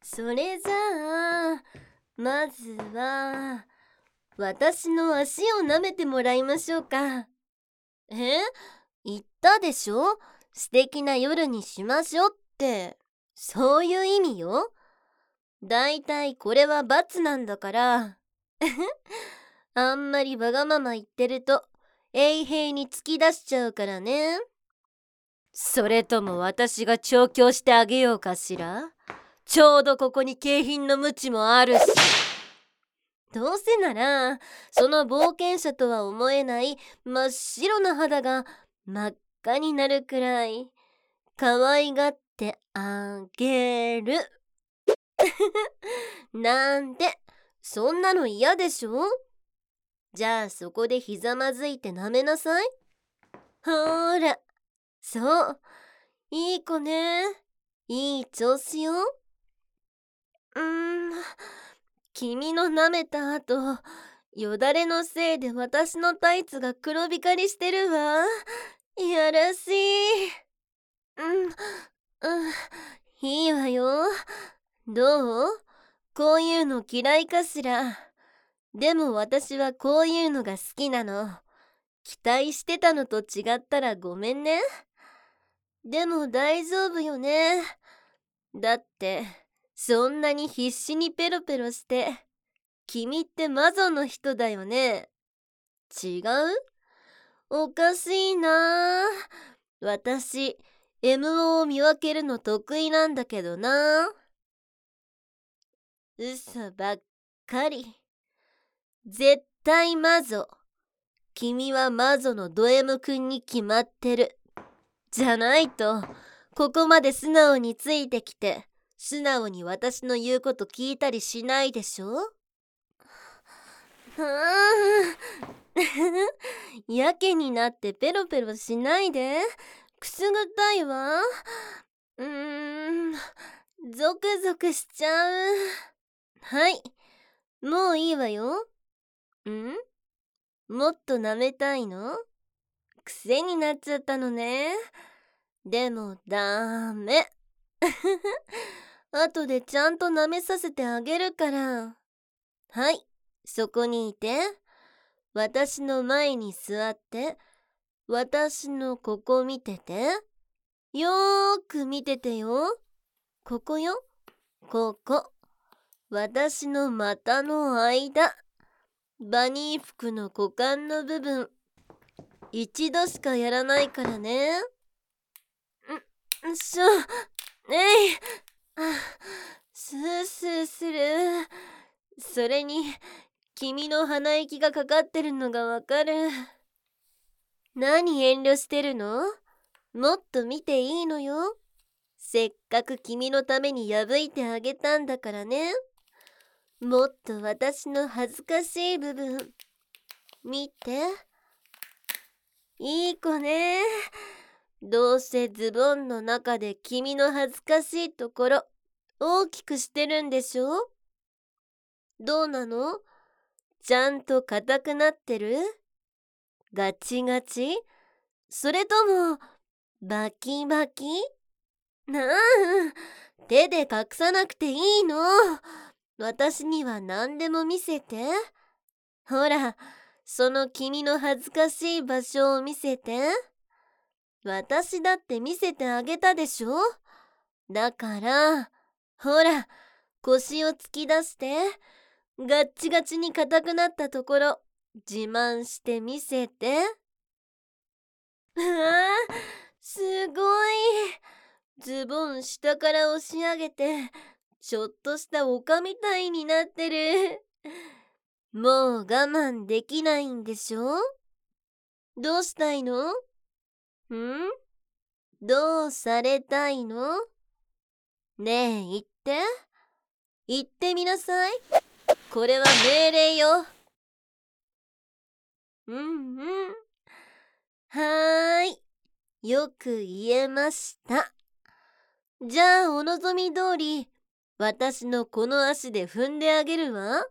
それじゃあ、まずは、私の足を舐めてもらいましょうか。え？言ったでしょ？素敵な夜にしましょうって。そういう意味よ。だいたいこれは罰なんだから。あんまりわがまま言ってると、永遠に突き出しちゃうからね。それとも私が調教してあげようかしら？ちょうどここに景品の鞭もあるし。どうせなら、その冒険者とは思えない真っ白な肌が真っ赤になるくらい可愛がってあげる。なんて、そんなの嫌でしょ？じゃあそこでひざまずいて舐めなさい。ほーら、そう、いい子ね。いい調子よ。君の舐めた後、よだれのせいで私のタイツが黒光りしてるわ。いやらしい。いいわよ。どう？こういうの嫌いかしら。でも私はこういうのが好きなの。期待してたのと違ったらごめんね。でも大丈夫よね。だって、そんなに必死にペロペロして、君って魔女の人だよね。違う？おかしいな。私、MO を見分けるの得意なんだけどな。嘘ばっかり。絶対魔女。君は魔女のド M 君に決まってる。じゃないと、ここまで素直についてきて、素直に私の言うこと聞いたりしないでしょ？やけになってペロペロしないで。くすぐったいわ。ゾクゾクしちゃう。はい、もういいわよ。もっと舐めたいの？癖になっちゃったのね。でもダメ。後でちゃんと舐めさせてあげるから。はい、そこにいて。私の前に座って、私のここ見てて。よーく見ててよ。ここよ。ここ。私の股の間。バニー服の股間の部分。一度しかやらないからね。えい。スースーする。それに、君の鼻息がかかってるのがわかる。何遠慮してるの？もっと見ていいのよ。せっかく君のために破いてあげたんだからね。もっと私の恥ずかしい部分見て。いい子ね。どうせズボンの中で君の恥ずかしいところ大きくしてるんでしょ？どうなの？ちゃんと硬くなってる？ガチガチ？それともバキバキ？手で隠さなくていいの。私には何でも見せて。ほら、その君の恥ずかしい場所を見せて。私だって見せてあげたでしょ？だから、ほら、腰を突き出して、ガッチガチに硬くなったところ、自慢して見せて。ああ、すごい。ズボン下から押し上げて、ちょっとした丘みたいになってる。もう我慢できないんでしょ？どうしたいの？どうされたいの？ねえ、言って。言ってみなさい。これは命令よ。はーい。よく言えました。じゃあお望み通り、私のこの足で踏んであげるわ。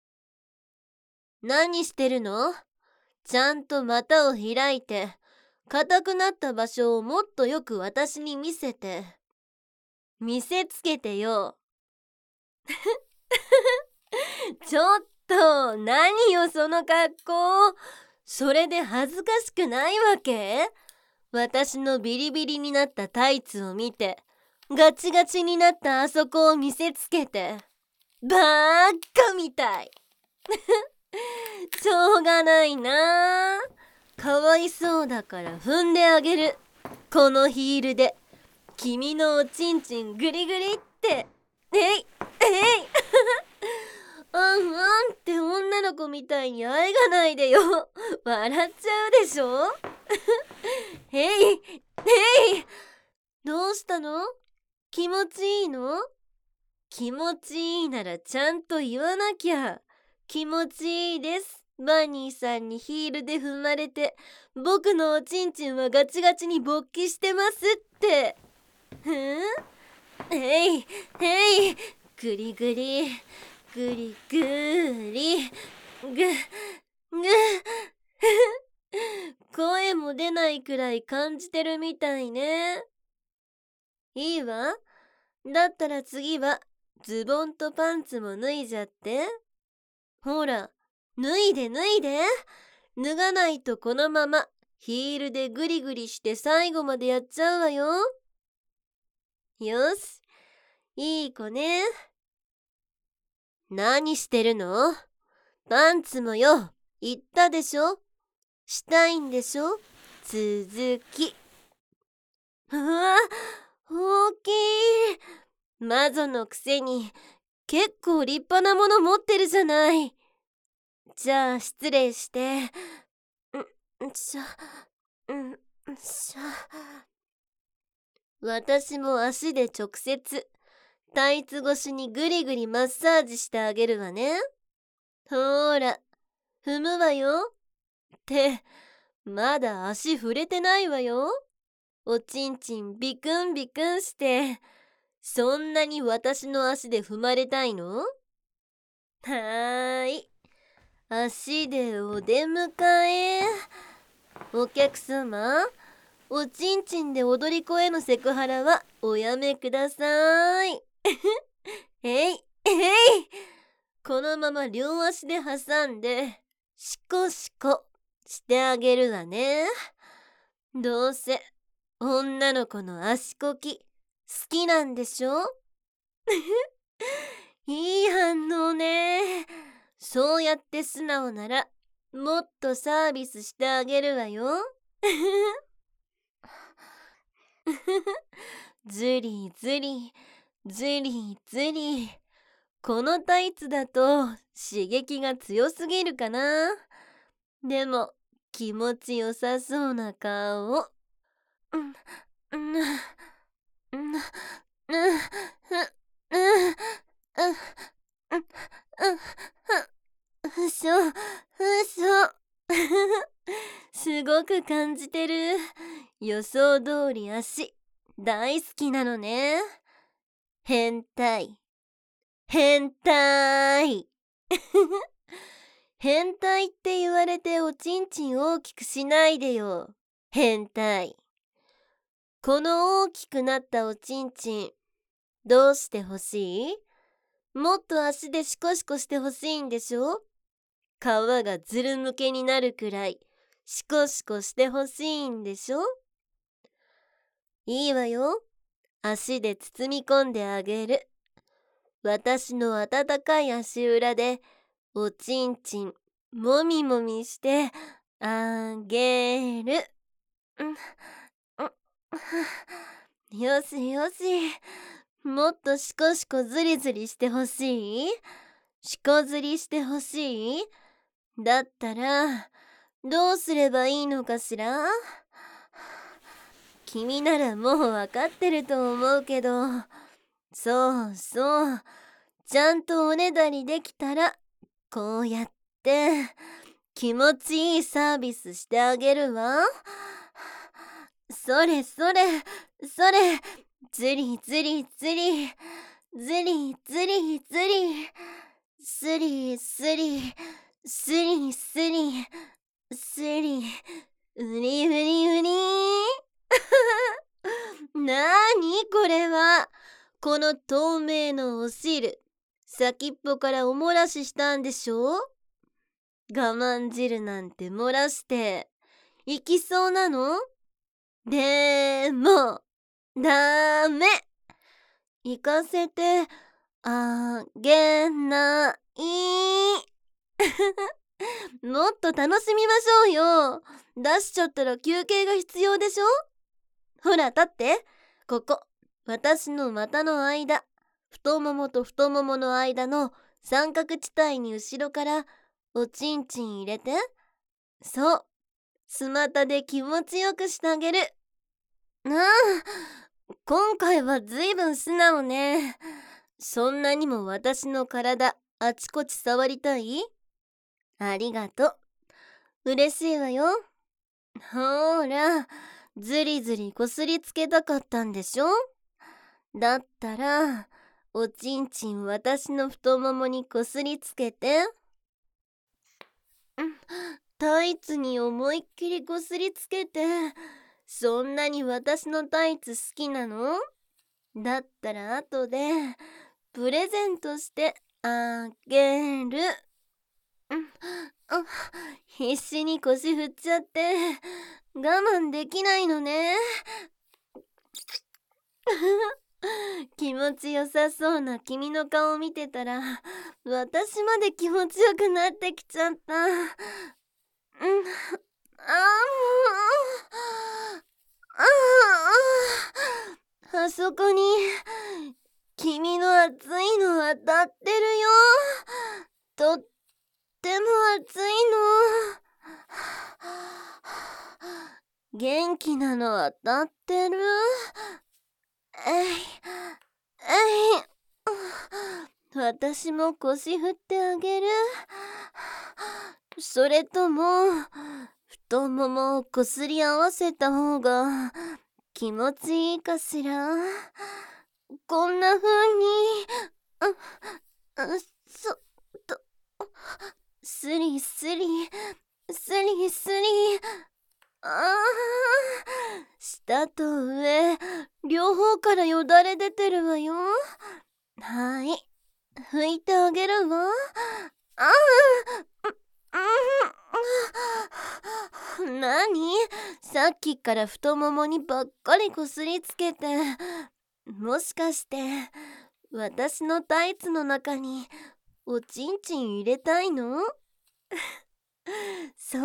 何してるの？ちゃんと股を開いて、硬くなった場所をもっとよく私に見せて。見せつけてよ。 ちょっと、何よその格好。それで恥ずかしくないわけ？私のビリビリになったタイツを見て、ガチガチになったあそこを見せつけて、バーカみたい。しょうがないな。かわいそうだから踏んであげる。このヒールで君のおちんちんグリグリって。えいえいあんあんって女の子みたいにあえがないでよ。笑っちゃうでしょ。へいへい。どうしたの？気持ちいいの？気持ちいいならちゃんと言わなきゃ。気持ちいいです。バニーさんにヒールで踏まれて、僕のおちんちんはガチガチに勃起してますって。へいへい。グリグリグリグリぐ声も出ないくらい感じてるみたいね。いいわ。だったら次はズボンとパンツも脱いじゃって。ほら、脱いで。脱がないとこのままヒールでグリグリして最後までやっちゃうわよ。よし、いい子ね。何してるの？パンツもよ、言ったでしょ？したいんでしょ？続き。うわ、大きい。魔女のくせに結構立派なもの持ってるじゃない。じゃあ失礼して。私も足で直接タイツ越しにグリグリマッサージしてあげるわね。ほーら、踏むわよ。ってまだ足触れてないわよ。おちんちんビクンビクンして、そんなに私の足で踏まれたいの？はーい、足でお出迎え。お客様、おちんちんで踊り子へのセクハラはおやめください。えい。このまま両足で挟んでシコシコしてあげるわね。どうせ女の子の足こき好きなんでしょ？いい反応ね。そうやって素直ならもっとサービスしてあげるわよ。ずりずりずりずり。このタイツだと刺激が強すぎるかな。でも気持ちよさそうな顔。嘘。すごく感じてる。予想通り足大好きなのね。変態変態。変態って言われておちんちん大きくしないでよ。変態。この大きくなったおちんちんどうしてほしい？もっと足でシコシコしてほしいんでしょ？皮がずるむけになるくらいシコシコしてほしいんでしょ？いいわよ。足で包み込んであげる。私の温かい足裏でおちんちんもみもみしてあげる。よし。もっとシコシコズリズリしてほしい？シコズリしてほしい？だったらどうすればいいのかしら？君ならもうわかってると思うけど、そうちゃんとおねだりできたらこうやって気持ちいいサービスしてあげるわ。それずりスリスリうりなーにこれは。この透明のお汁先っぽからお漏らししたんでしょ？我慢汁なんて漏らしていきそうなの？でもダメ。行かせてあげない。もっと楽しみましょうよ。出しちゃったら休憩が必要でしょ？ほら立って。ここ私の股の間、太ももと太ももの間の三角地帯に後ろからおちんちん入れて。そう、スマタで気持ちよくしてあげる。ああ、今回はずいぶん素直ね。そんなにも私の体あちこち触りたい？ありがとう。嬉しいわよ。ほら、ずりずりこすりつけたかったんでしょ？だったらおちんちん私の太ももにこすりつけて。タイツに思いっきりこすりつけて。そんなに私のタイツ好きなの？だったら後でプレゼントしてあげる。必死に腰振っちゃって我慢できないのね。気持ちよさそうな君の顔を見てたら私まで気持ちよくなってきちゃった。あそこに君の熱いの当たってるよ。とっても熱いの。元気なの当たってる？私も腰振ってあげる。それとも太ももをこすり合わせた方が気持ちいいかしら？こんな風にそっとスリスリスリスリ。下と上両方からよだれ出てるわよ。はい、拭いてあげるわ。なに？さっきから太ももにばっかりこすりつけて。もしかして私のタイツの中におちんちん入れたいの？そう、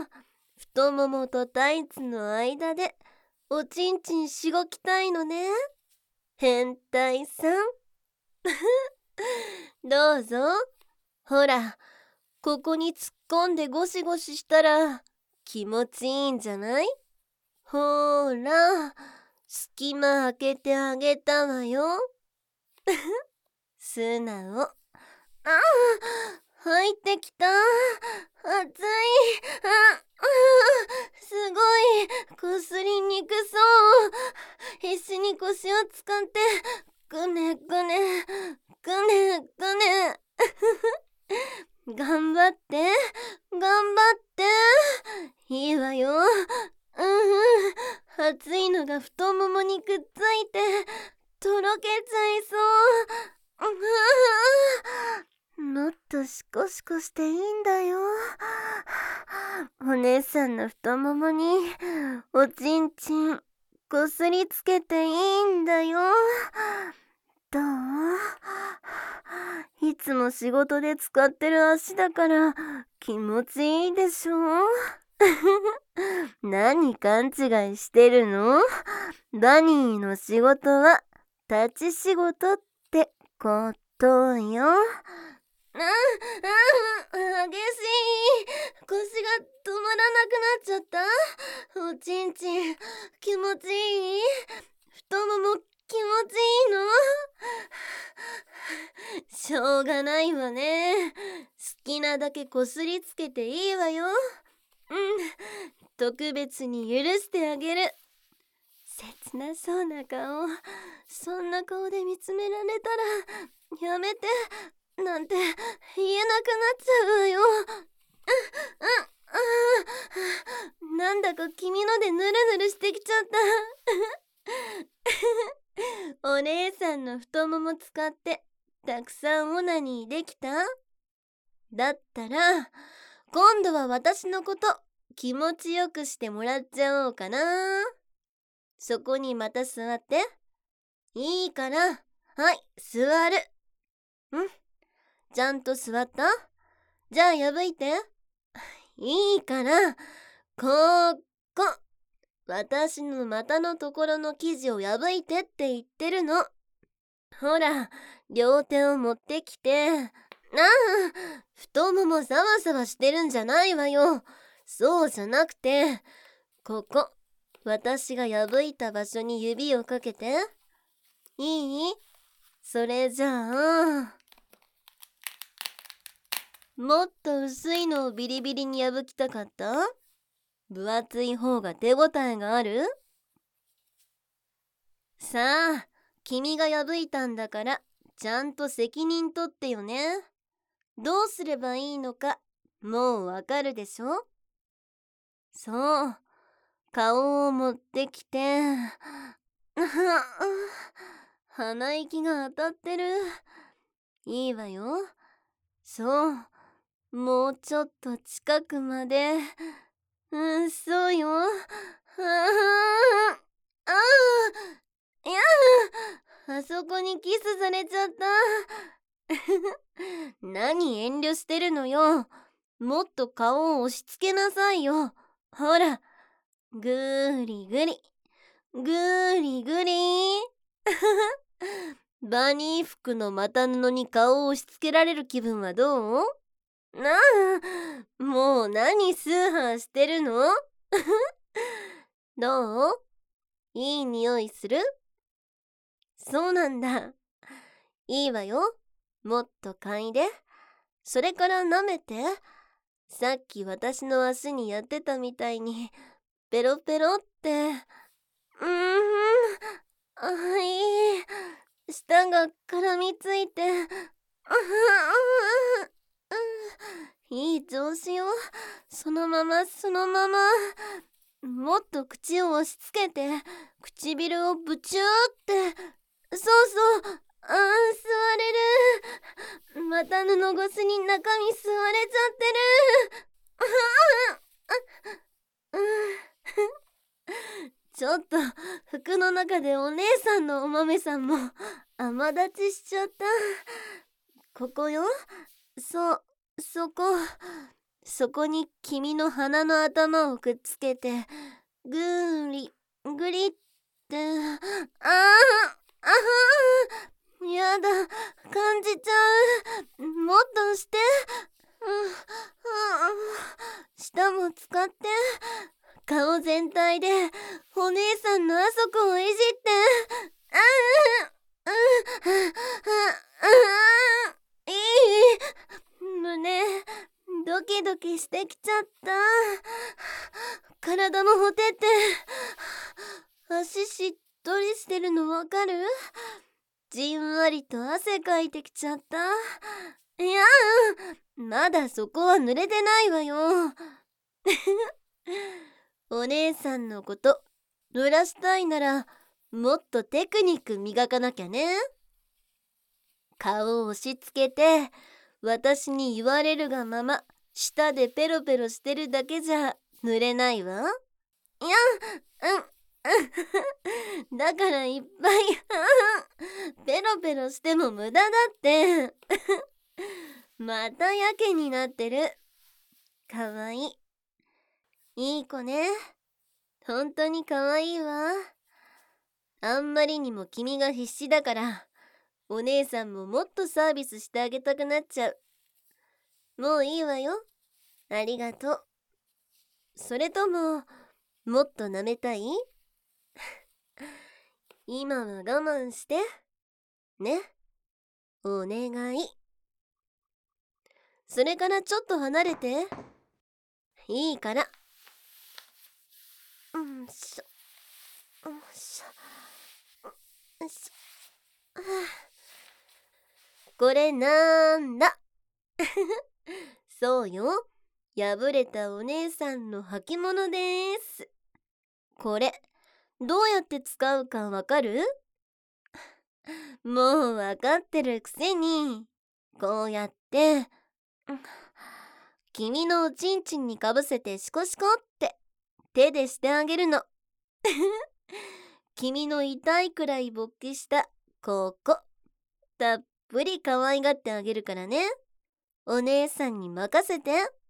太ももとタイツの間でおちんちんしごきたいのね。変態さん。どうぞ。ほら、ここに突っ込んでゴシゴシしたら気持ちいいんじゃない？ほら、隙間開けてあげたわよ。素直。入ってきた。熱い。すごいこすりにくそう。必死に腰を使ってくねくねくねくね。頑張って頑張って。いいわよ。熱いのが太ももにくっついてとろけちゃいそう。もっとシコシコしていいんだよ。お姉さんの太ももにおちんちんこすりつけていいんだよ。どう？いつも仕事で使ってる足だから気持ちいいでしょ？何勘違いしてるの？バニーの仕事は立ち仕事ってことよ。激しい。腰が止まらなくなっちゃった。おちんちん気持ちいい？太もも気持ちいいの？しょうがないわね。好きなだけこすりつけていいわよ。特別に許してあげる。切なそうな顔。そんな顔で見つめられたらやめてなんて言えなくなっちゃうわよ。なんだか君のでヌルヌルしてきちゃった。お姉さんの太もも使ってたくさんオナニーできた？だったら、今度は私のこと気持ちよくしてもらっちゃおうかな。そこにまた座って。いいから。はい、座る。ちゃんと座った？じゃあ破いて。いいから、ここ。私の股のところの生地を破いてって言ってるの。ほら、両手を持ってきて。太ももざわざわしてるんじゃないわよ。そうじゃなくて、ここ、私が破いた場所に指をかけて。いい？それじゃあ、もっと薄いのをビリビリに破きたかった？分厚い方が手応えがある？さあ、君が破いたんだから、ちゃんと責任取ってよね。どうすればいいのか、もうわかるでしょ？そう、顔を持ってきて。鼻息が当たってる。いいわよ。そう、もうちょっと近くまで。そうよ。いやあそこにキスされちゃった。何遠慮してるのよ。もっと顔を押し付けなさいよ。ほら、ぐりぐり、ぐりぐり。バニー服の股布に顔を押し付けられる気分はどう？もう何スーハーしてるの？どう？いい匂いする？そうなんだ。いいわよ。もっと嗅いで。それから舐めて。さっき私の足にやってたみたいに、ペロペロって。いい。舌が絡みついて。いい調子よ。そのままそのまま。もっと口を押し付けて、唇をブチューって。そうそう。吸われる。股布越しに中身吸われちゃってる。ちょっと服の中でお姉さんのお豆さんも甘立ちしちゃった。ここよ。そこ。そこに君の鼻の頭をくっつけて、ぐーり、ぐりって。やだ、感じちゃう。もっとして。舌も使って。顔全体でお姉さんのあそこをいじって。いい？胸ドキドキしてきちゃった。体もほてって。足しっとりしてるのわかる？じんわりと汗かいてきちゃった。いや、まだそこは濡れてないわよ。お姉さんのこと濡らしたいなら、もっとテクニック磨かなきゃね。顔を押し付けて、私に言われるがまま舌でペロペロしてるだけじゃ濡れないわ。いや、だからいっぱいペロペロしても無駄だって。またやけになってる。かわいい。いい子ね。本当にかわいいわ。あんまりにも君が必死だから、お姉さんももっとサービスしてあげたくなっちゃう。もういいわよ。ありがとう。それとも、もっと舐めたい？今は我慢して。ね。お願い。それからちょっと離れて。いいから。うんしょ。うんしょ。うんしょ。これなんだ？そうよ。破れたお姉さんの履物です。これ、どうやって使うかわかる？ もうわかってるくせに、こうやって、君のおちんちんにかぶせてシコシコって手でしてあげるの。君の痛いくらい勃起したここ、たっぷり可愛がってあげるからね。お姉さんに任せて。